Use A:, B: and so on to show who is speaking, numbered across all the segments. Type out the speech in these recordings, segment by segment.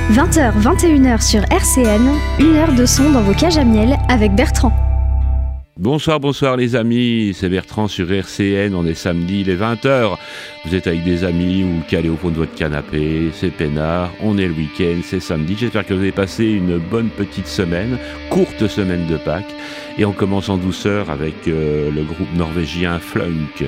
A: 20h, 21h sur RCN, 1 heure de son dans vos cages à miel avec Bertrand.
B: Bonsoir les amis, c'est Bertrand sur RCN, on est samedi, il est 20h. Vous êtes avec des amis ou calés au fond de votre canapé, c'est peinard, on est le week-end, c'est samedi. J'espère que vous avez passé une bonne petite semaine, courte semaine de Pâques. Et on commence en douceur avec le groupe norvégien Flunk.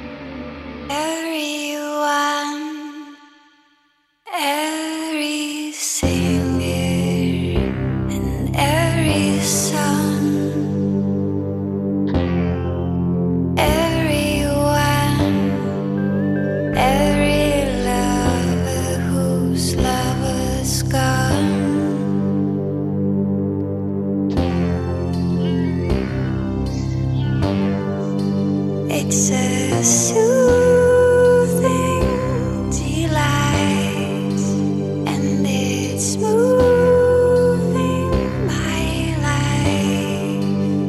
C: It's a soothing delight, and it's moving my life.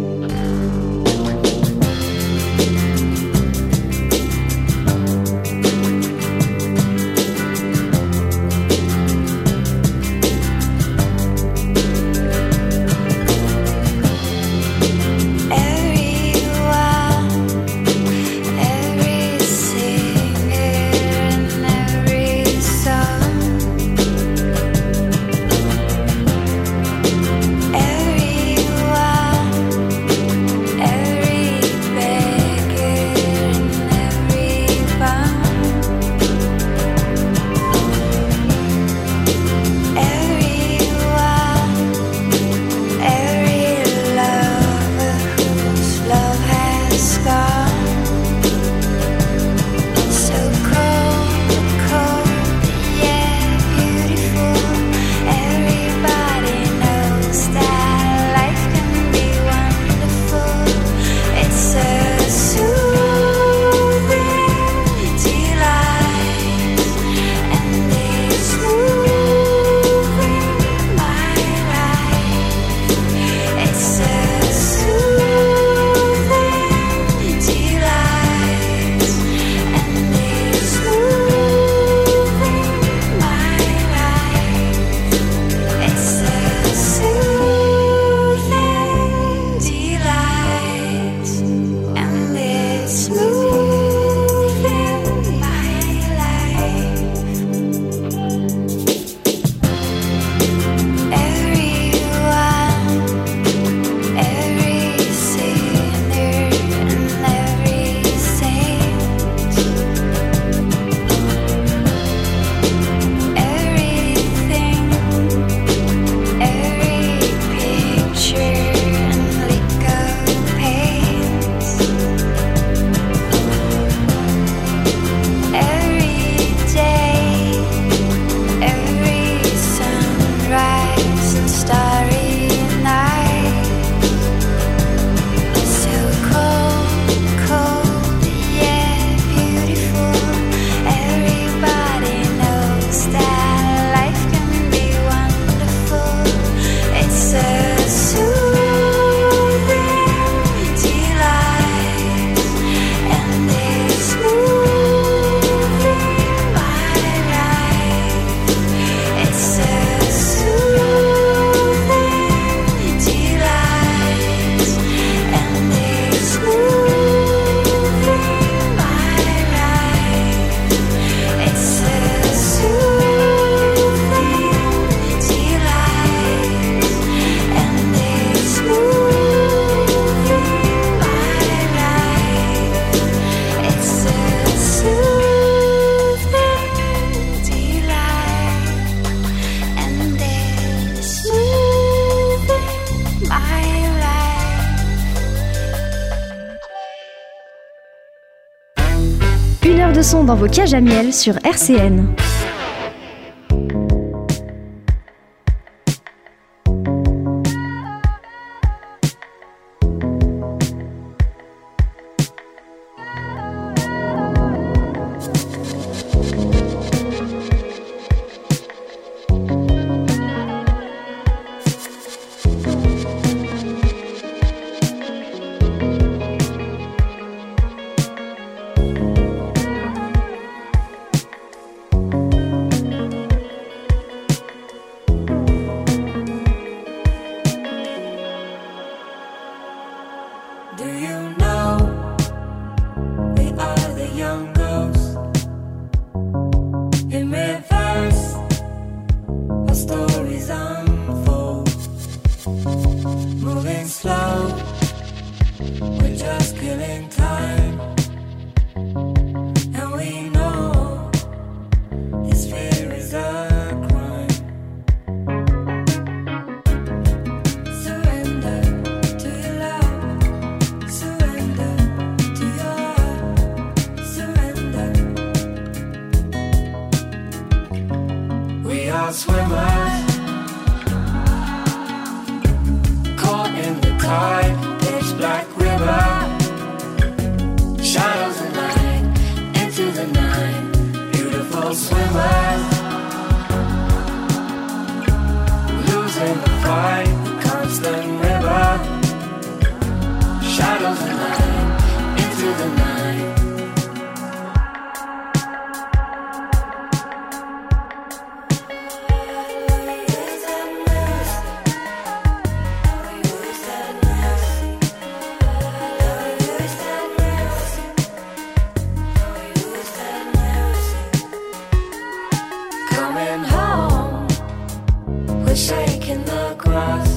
A: De son dans vos cages à miel sur RCN.
D: are swimmers, caught in the tide, pitch black river, shadows of night, into the night, beautiful swimmers, losing the fight, the constant river, shadows of night, into the night. Shaking the grass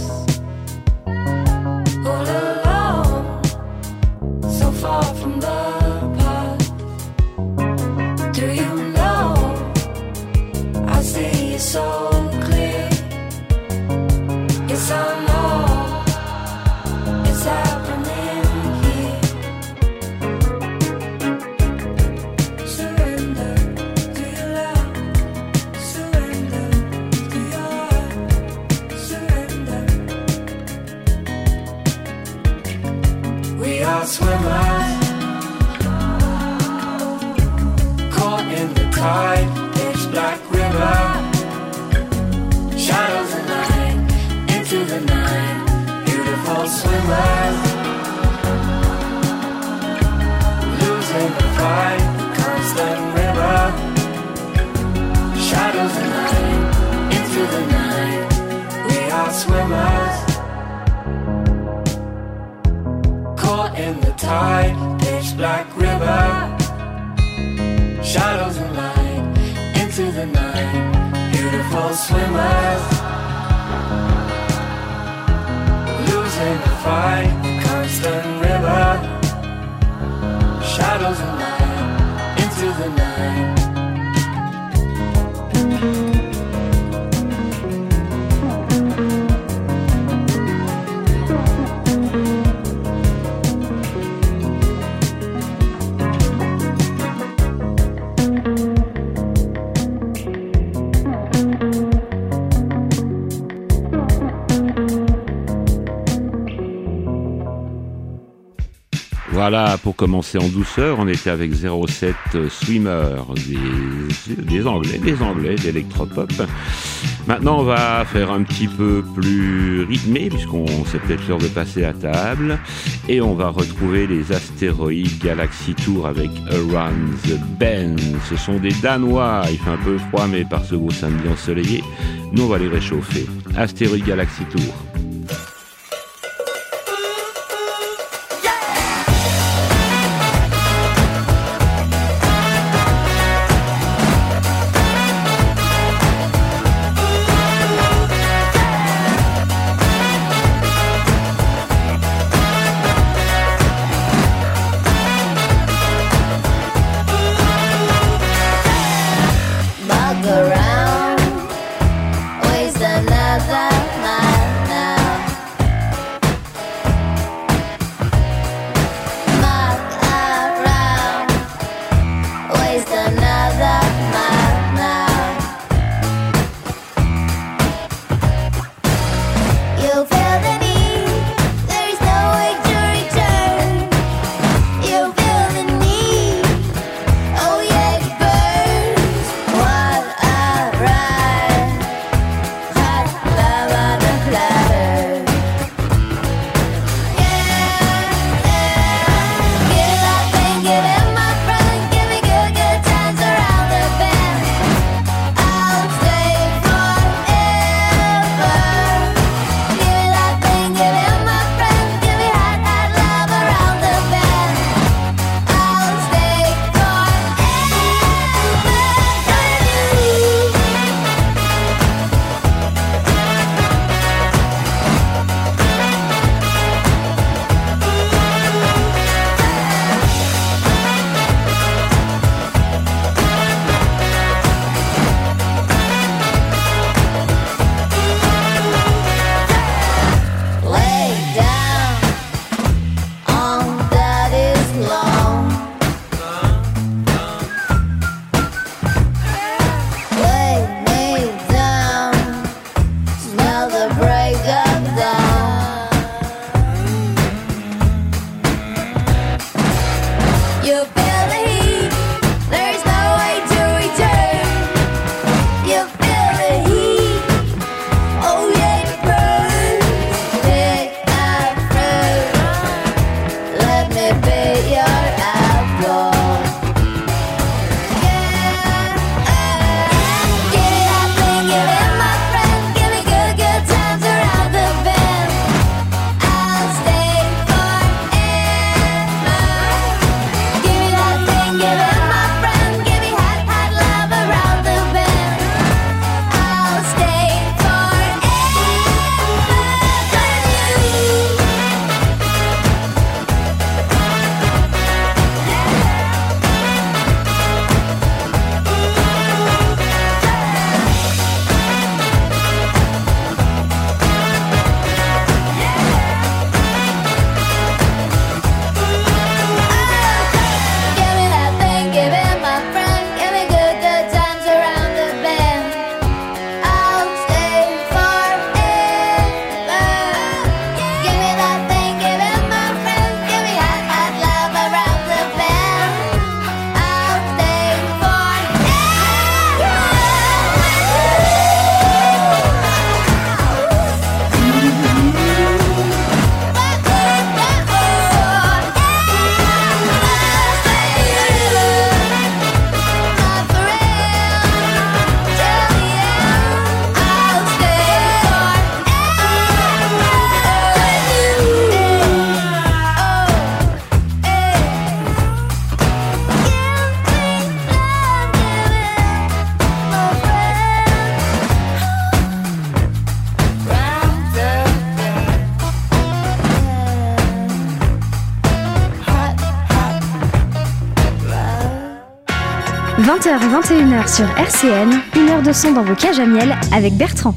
D: all alone, so far from the past. Do you know I see you so clear? Yes, I know it's happening here. Surrender to your love, surrender to your heart. We are swimmers, caught in the tide, pitch black river, shadows of night, into the night, beautiful swimmers, losing the fight, the constant river, shadows of night, into the night, we are swimmers. In the tide, pitch black river, shadows and light, into the night, beautiful swimmers, losing the fight, the constant river, shadows and light, into the night.
B: Voilà, pour commencer en douceur, on était avec 07 Swimmer, des Anglais d'électropop. Maintenant, on va faire un petit peu plus rythmé, puisqu'on s'est peut-être l'heure de passer à table. Et on va retrouver les Astéroïdes Galaxy Tour avec Around the Bend. Ce sont des Danois, il fait un peu froid, mais par ce beau samedi ensoleillé, nous on va les réchauffer. Astéroïdes Galaxy Tour.
E: Around, waste another mile now.
A: 20h et 21h sur RCN, 1 heure de son dans vos cages à miel avec Bertrand.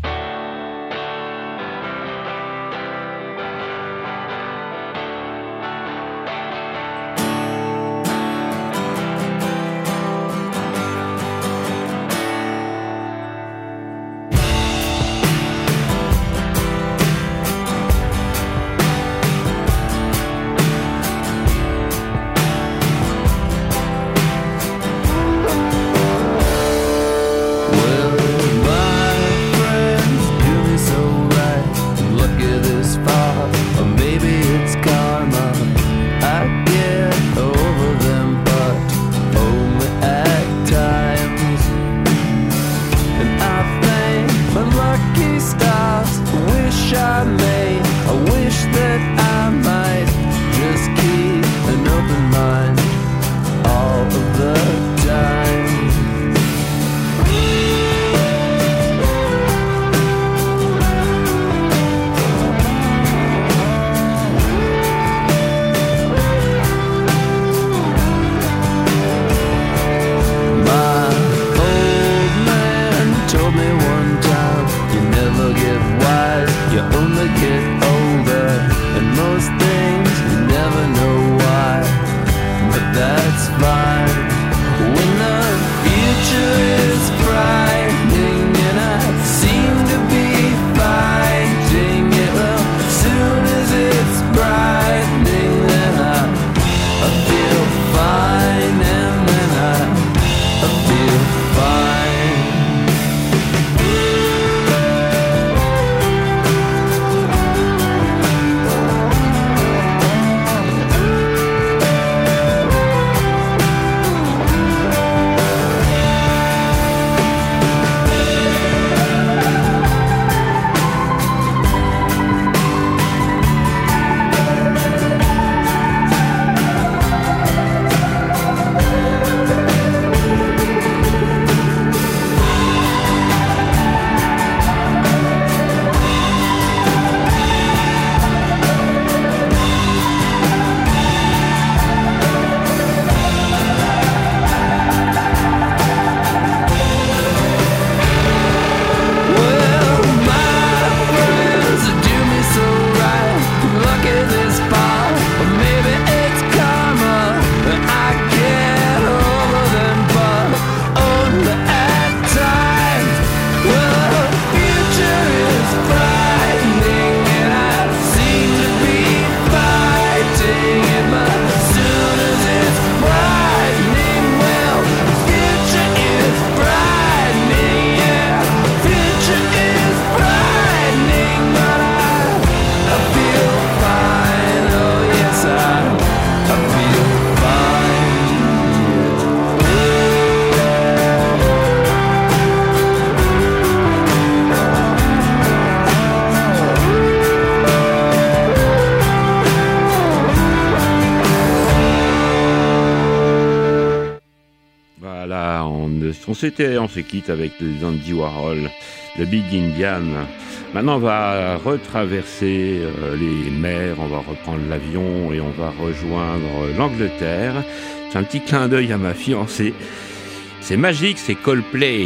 B: On se quitte avec les Andy Warhol, le Big Indian. Maintenant, on va retraverser les mers, on va reprendre l'avion et on va rejoindre l'Angleterre. C'est un petit clin d'œil à ma fiancée. C'est magique, c'est Coldplay.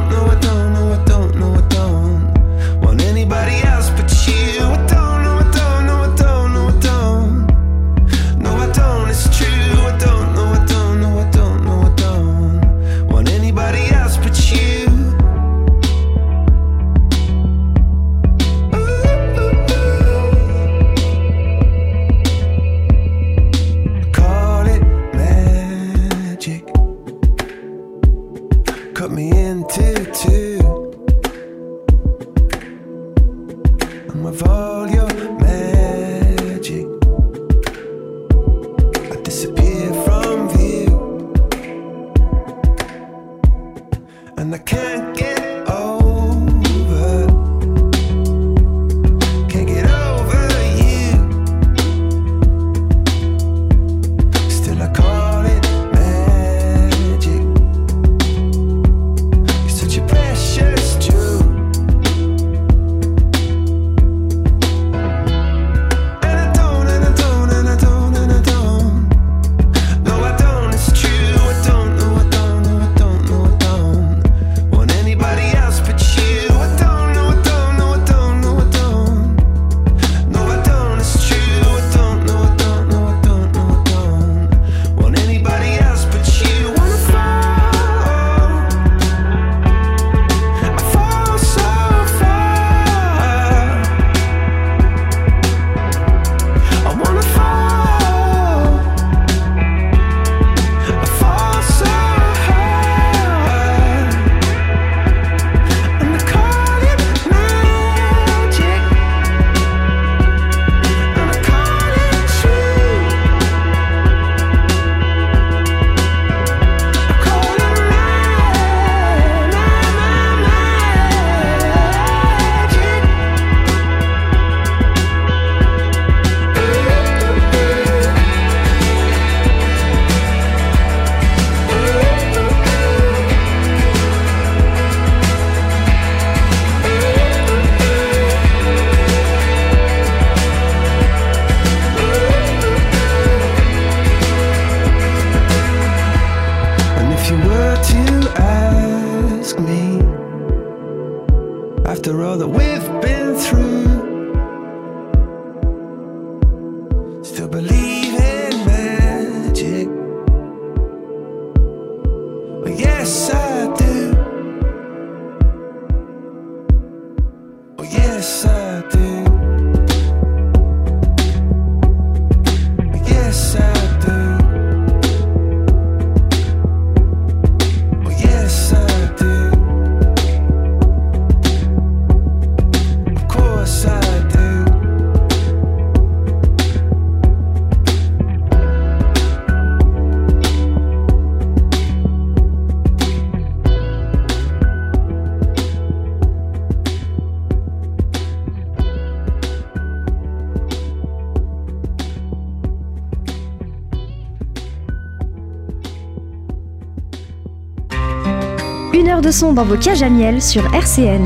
F: Anybody else but you. I don't know disappear from view, and I can't get over, can't get over you. Still I call it magic. You're such a precious jewel. After all that we've been through, still believe in magic. Well, yes, I do. Oh, yes, I do. Oh, yes, I do. Oh, yes, I do. Of course I do.
A: Une heure de son dans vos cages à miel sur RCN.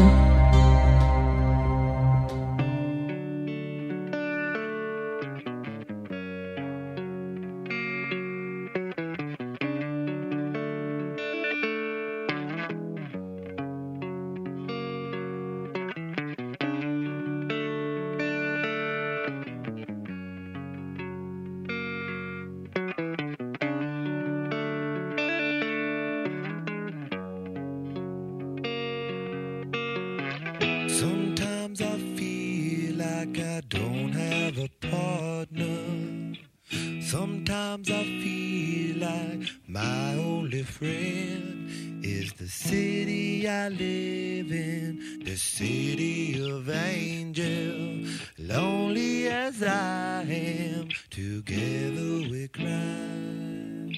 G: Sometimes I feel like I don't have a partner. Sometimes I feel like my only friend is the city I live in, the city of angels. Lonely as I am, together we cry.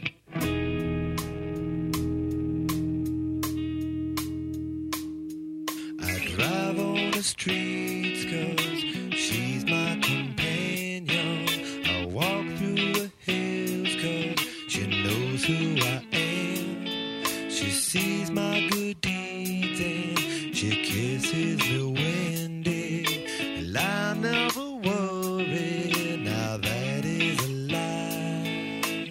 G: Drive on the streets 'cause she's my companion. I walk through the hills 'cause she knows who I am. She sees my good deeds and she kisses me windy. And I never worry, now that is a lie.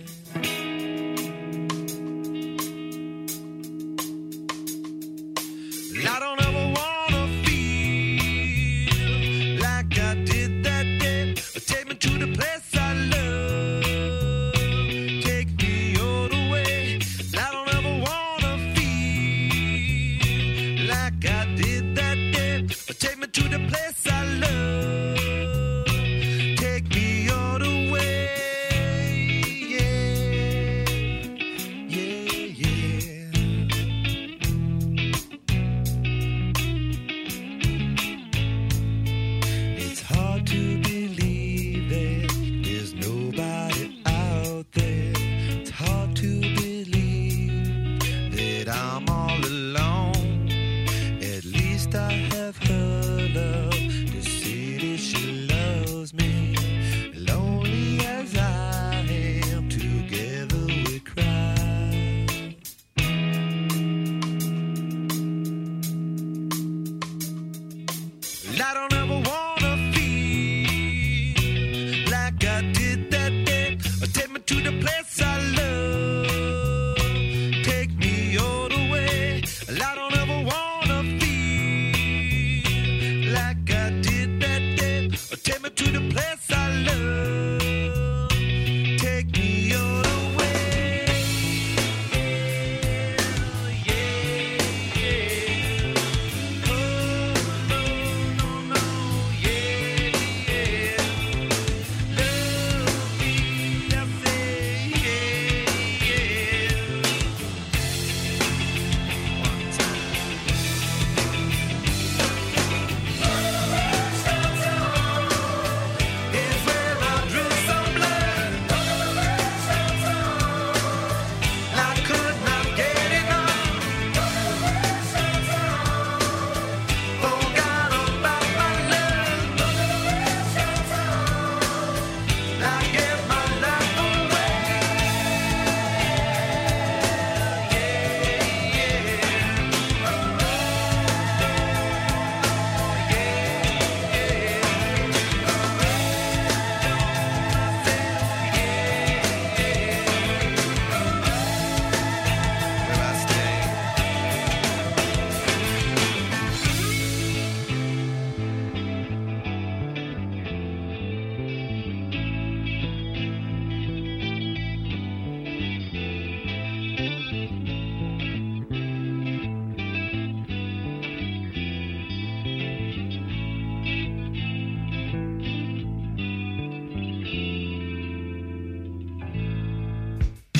G: I don't ever wanna feel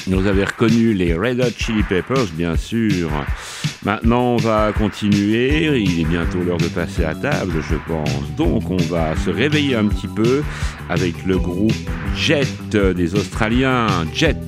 B: Vous avez reconnu les Red Hot Chili Peppers, bien sûr. Maintenant, on va continuer. Il est bientôt l'heure de passer à table, je pense. Donc, on va se réveiller un petit peu avec le groupe Jet des Australiens. Jet.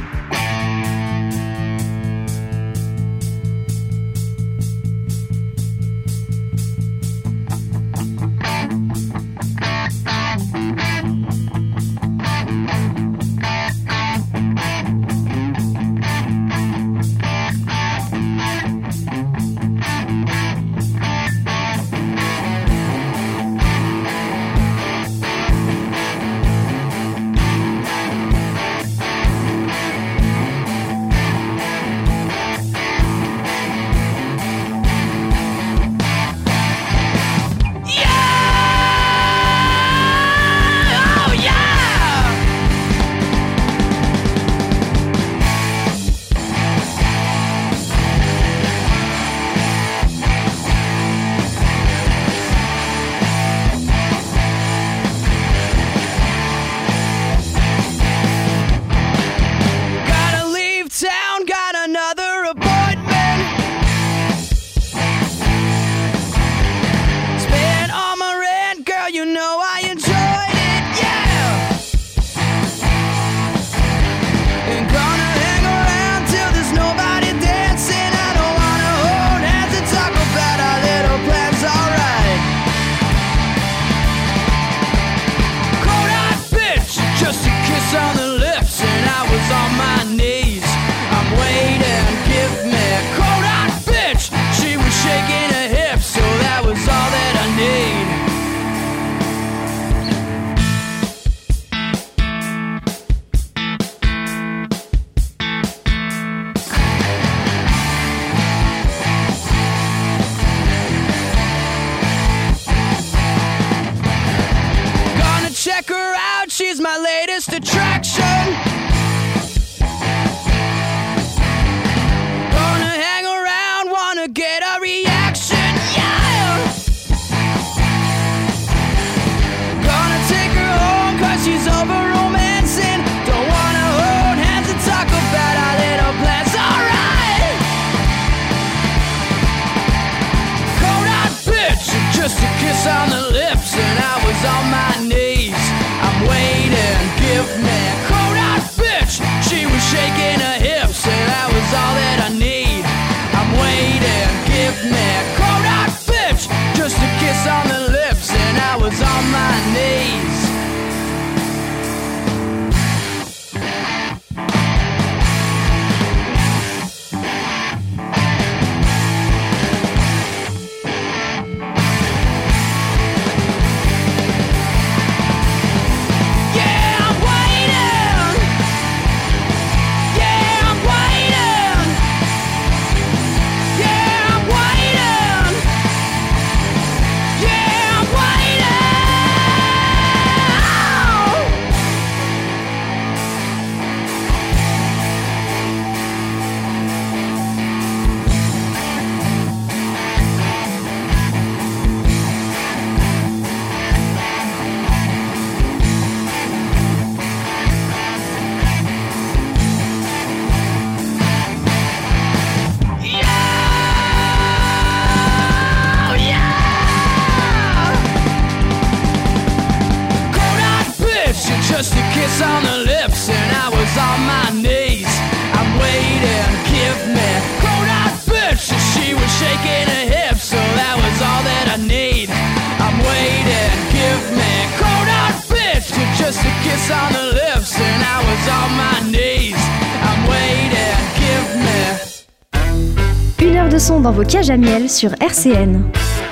A: De son dans vos cages à miel sur RCN.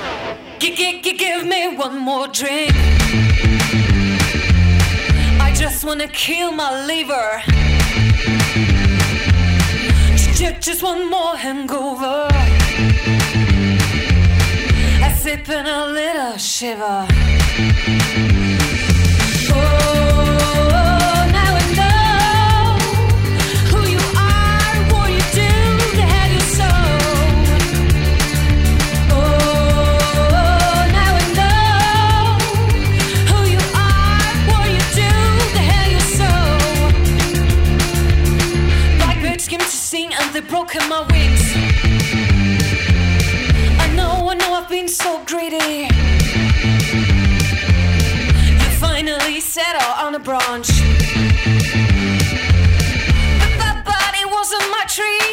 D: Give me one more drink. I just wanna kill my liver. Just one more hangover. I sip and a little shiver.
H: broken my wings. I know I've been so greedy. You finally settle on a branch, but that body wasn't my tree.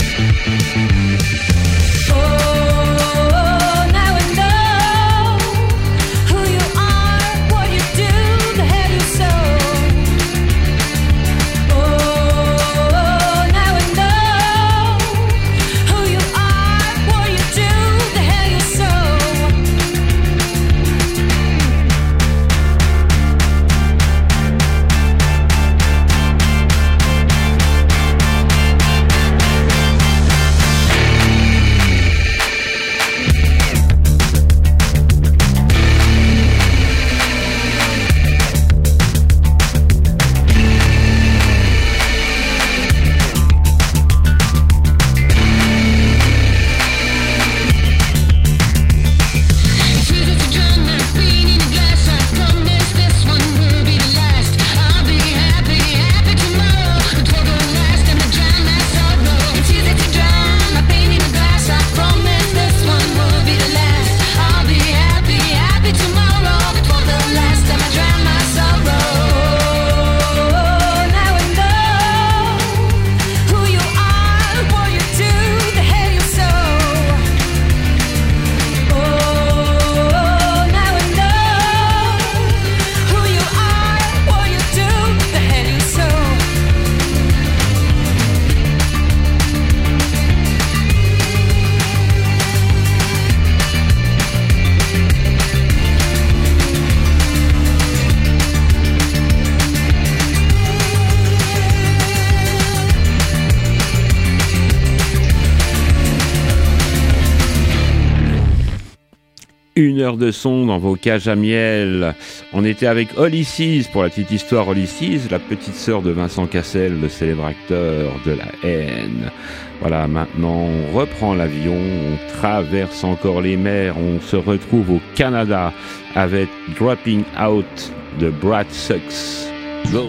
B: Une heure de son dans vos cages à miel. On était avec Ulysses, pour la petite histoire, Ulysses, la petite sœur de Vincent Cassel, le célèbre acteur de La Haine. Voilà, maintenant on reprend l'avion, on traverse encore les mers, on se retrouve au Canada avec Dropping Out de Brad Sucks. Go!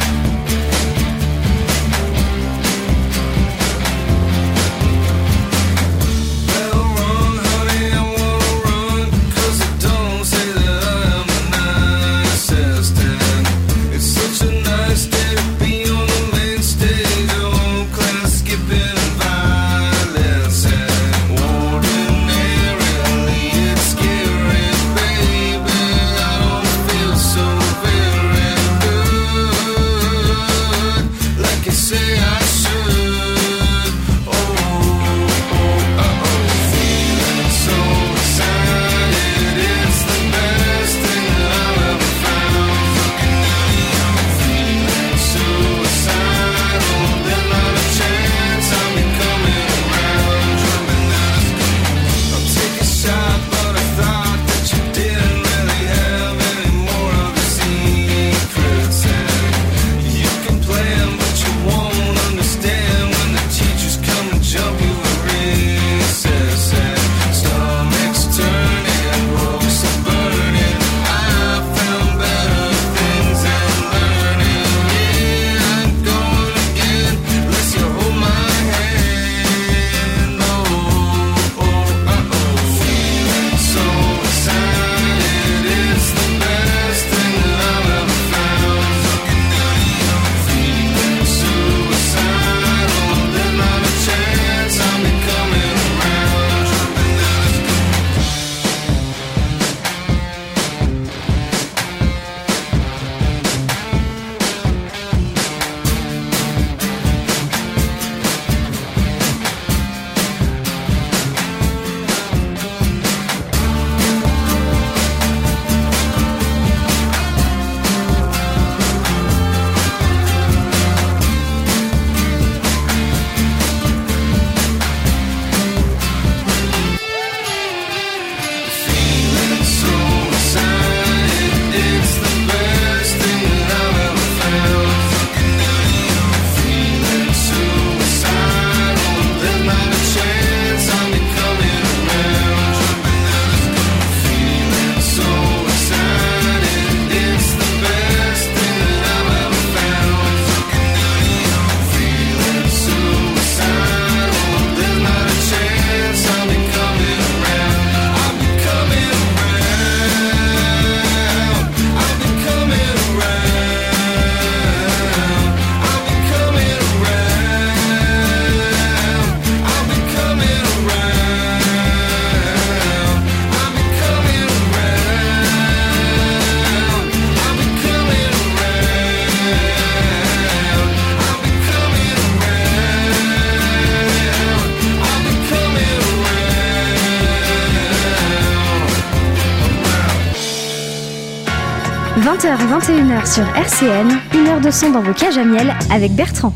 I: Dropping
A: 20h, 21h sur RCN, 1 heure de son dans vos cages à miel avec Bertrand.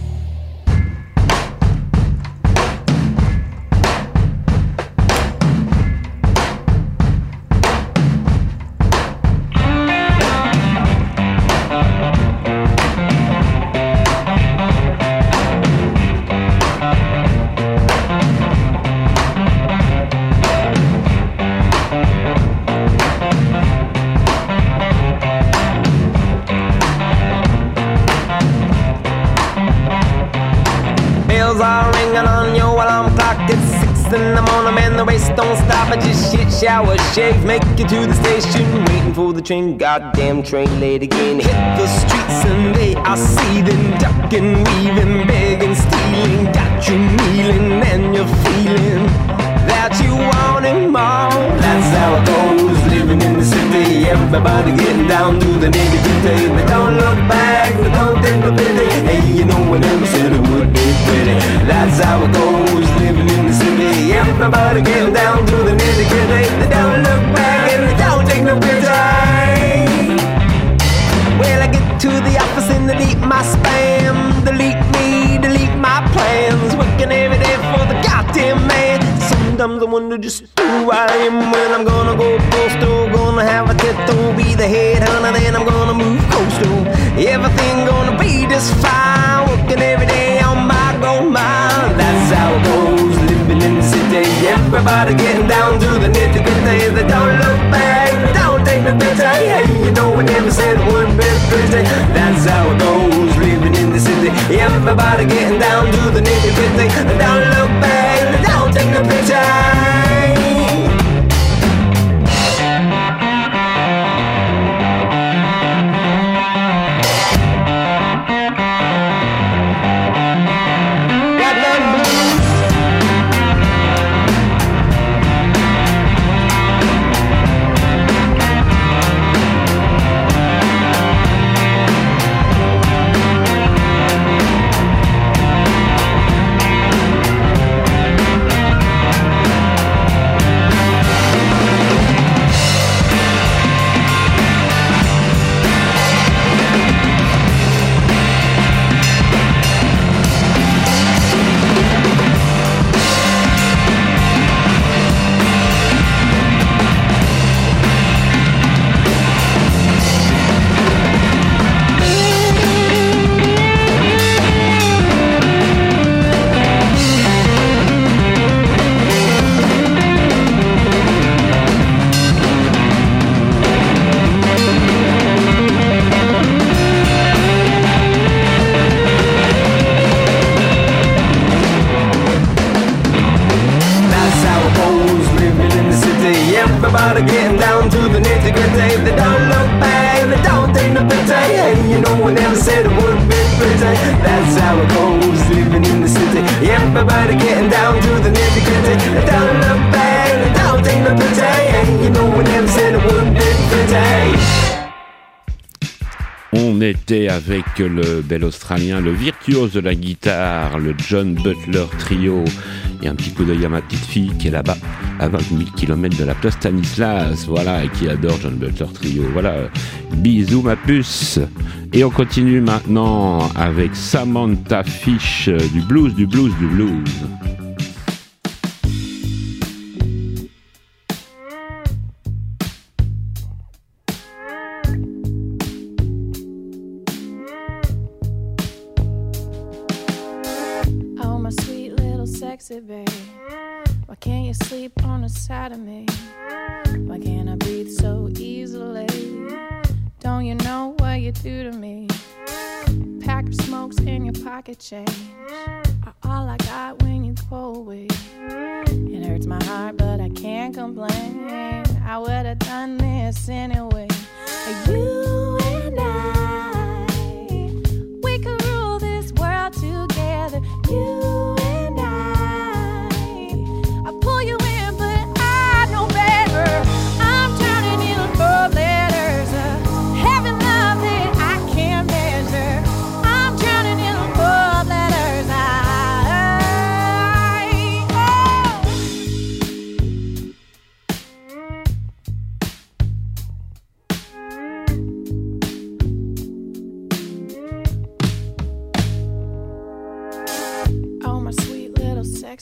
I: Don't stop, I just shit, shower, shave, make it to the station, waiting for the train, goddamn train late again. Hit the streets and they are seething, ducking, weaving, begging, stealing, got you kneeling and you're feeling that you want it more. That's how it goes, living in the city, everybody getting down to the nitty-gritty. They don't look back, they don't think of pity. Hey, you know I never said it would be pretty. That's how it goes, living in the city, everybody getting down to the nitty-gritty. They don't look back and they don't take no pity. Well, I get to the office and delete my spam, delete me, delete my plans, working every day for the goddamn man. Sometimes I wonder just who I am when I'm gonna go postal, gonna have a tattoo, be the head hunter, then I'm gonna move coastal. Everything gonna be just fine, working every day on my gold mine. That's how it goes, living in the city, everybody getting down to the nitty-gritty. They don't look back, they don't take the pity. Hey, you know we never said it would be pretty. That's how it goes, living in the city, everybody getting down to the nitty-gritty. They don't look back, they don't take the pity. Everybody getting down to the nitty-gritty. They don't look back, they don't take no pity. And you know we never said it would be pretty. That's how it goes, living in the city. Everybody getting down to the nitty-gritty. They don't look back, they don't take no pity. And you know we never said it would be pretty.
B: On était avec le bel Australien, le virtuose de la guitare, le John Butler Trio. Et un petit coup d'œil à ma petite fille qui est là-bas, à 20 000 km de la place Stanislas, voilà, et qui adore John Butler Trio. Voilà, bisous ma puce. Et on continue maintenant avec Samantha Fish, du blues.
J: Sexy babe, why can't you sleep on the side of me? Why can't I breathe so easily? Don't you know what you do to me? Pack of smokes in your pocket change are all I got when you go away. It hurts my heart but I can't complain. I would have done this anyway. You and I, we could rule this world together. You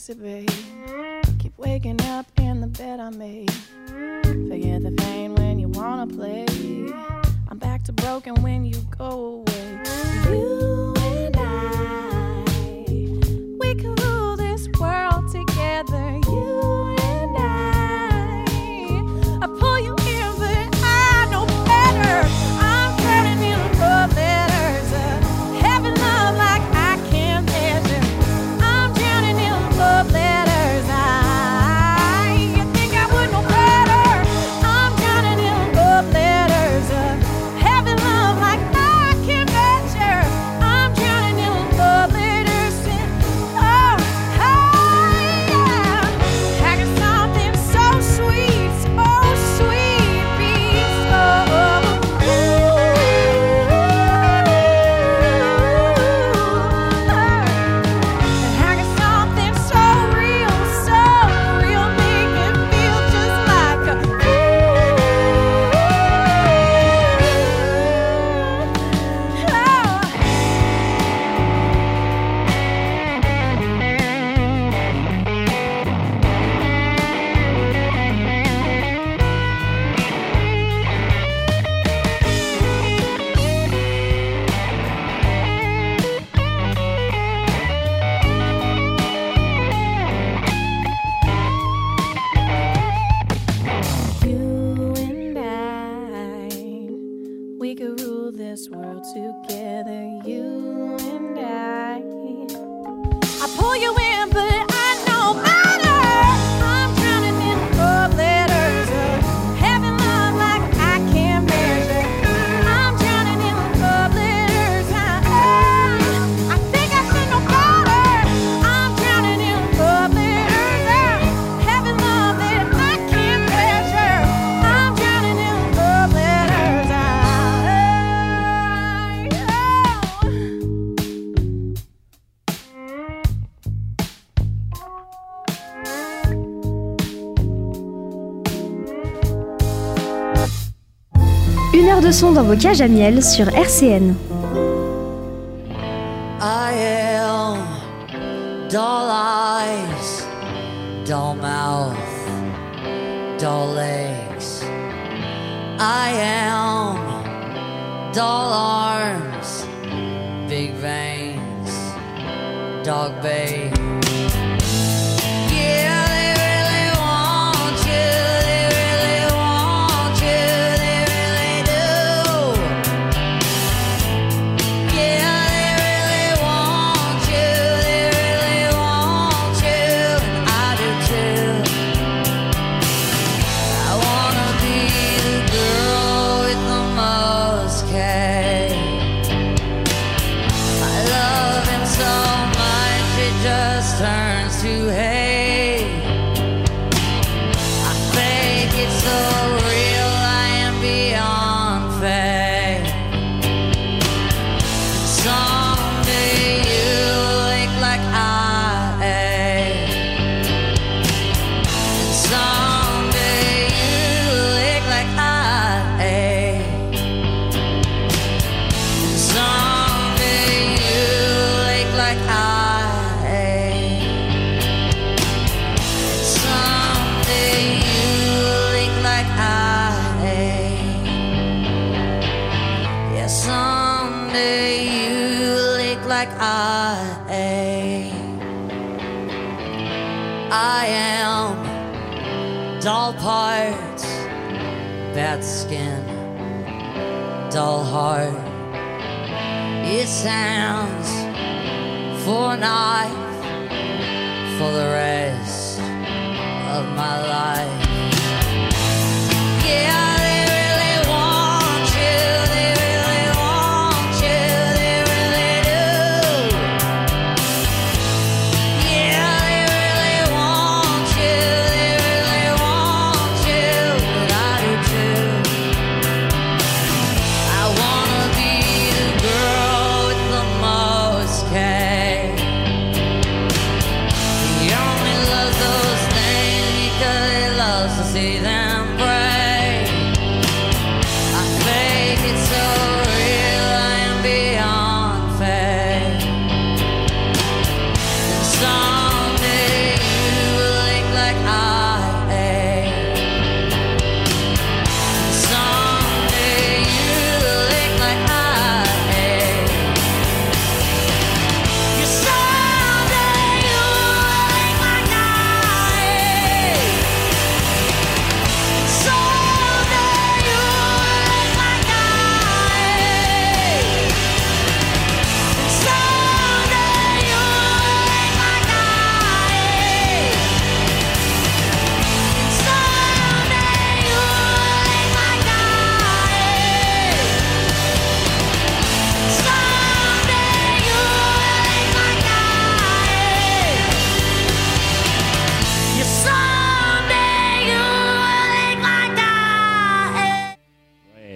J: anticipate. Keep waking up in the bed I made. Forget the pain when you wanna play. I'm back to broken when you go away. You and I, we can rule this world together. You and I pull you in, but I know better. I'm turning in love letters, heavy love like I can't measure. I'm drowning in love letters. You think I would know better? I'm drowning in love letters, heavy love like I can't measure. I'm drowning in love letters. Oh, yeah. I got something so sweet, so sweet, beats. I got something so real, make me feel just like a You and I, we could rule this world together. You and I pull you in, but I know better. I'm drowning in love letters, heavy love like I can't measure. I'm drowning in love letters. I think I should know better. I'm drowning in love letters, heavy love that I can't measure. I'm drowning in love letters.
A: Une heure de son dans vos cages à miel sur RCN.
K: I am dull eyes, dull mouth, dull legs. I am dull arms, big veins, dog bay. Yeah, they really want you, they really want you, they really do. Yeah, they really want you, they really want you, and I do too. I wanna be the girl with the most cake. I love him so much it just turns to hate. I fake it so real, I am beyond fake. Someday you'll ache like I ache. And someday you'll ache like I ache. And someday you'll ache like I ache. Someday you'll ache like I ache. Yeah, someday you'll ache like I ache. I am dull parts, bad skin, dull heart. It sounds for a knife for the rest of my life. Yeah, they really want you, they really want you, they really do. Yeah, they really want you, they really want you, but I do too. I wanna be the girl with the most cake. He only loves those things because he loves to see them break. I fake it so real, I am beyond fake. And someday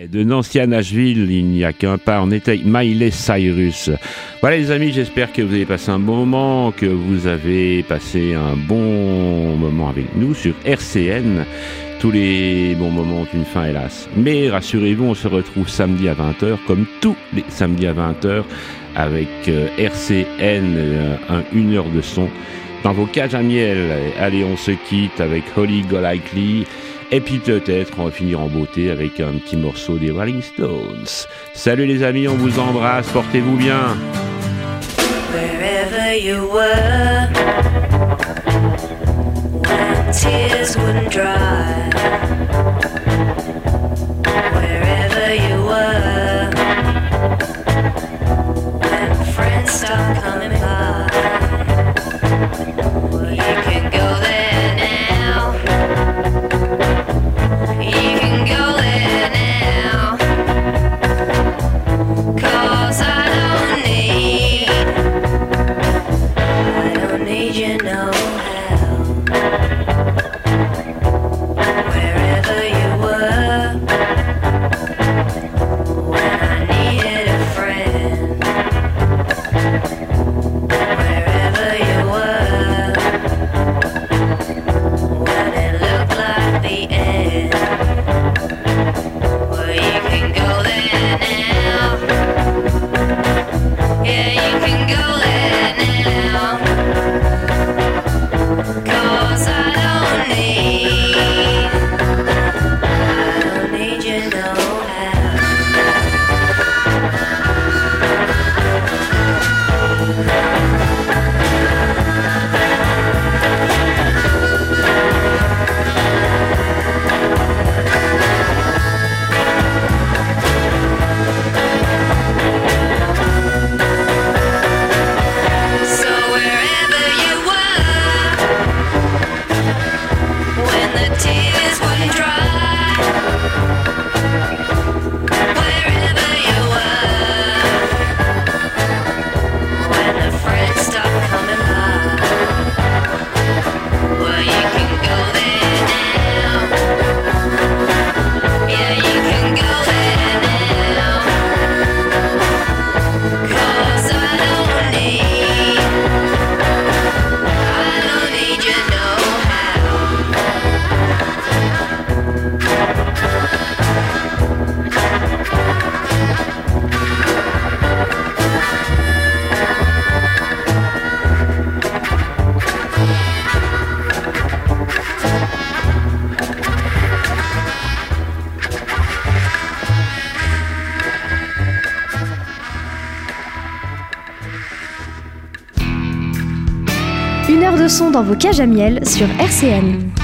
B: de Nancy à Nashville, il n'y a qu'un pas, on était avec Miley Cyrus. Voilà les amis, j'espère que vous avez passé un bon moment, que vous avez passé un bon moment avec nous sur RCN. Tous les bons moments ont une fin, hélas. Mais rassurez-vous, on se retrouve samedi à 20h, comme tous les samedis à 20h, avec RCN, une heure de son dans vos cages à miel. Allez, on se quitte avec Holly Golightly. Et puis peut-être on va finir en beauté avec un petit morceau des Rolling Stones. Salut les amis, on vous embrasse, portez-vous bien.
H: Wherever you were, when tears wouldn't dry. Wherever you were, when friends stopped coming by. Well, you can go there now. You can go there now. 'Cause I don't need you no how. Wherever you were, when I needed a friend. Wherever you were, when it looked like the end. Well, you can go there now. Yeah, you can go there now. 'Cause I don't need you no how. So wherever you were, when the tears wouldn't dry. Wherever you were, when the friends stopped coming by. Well, you can go there now. Yeah, you can go there now. 'Cause I don't need you no how.
A: Une heure de son dans vos cages à miel sur RCN.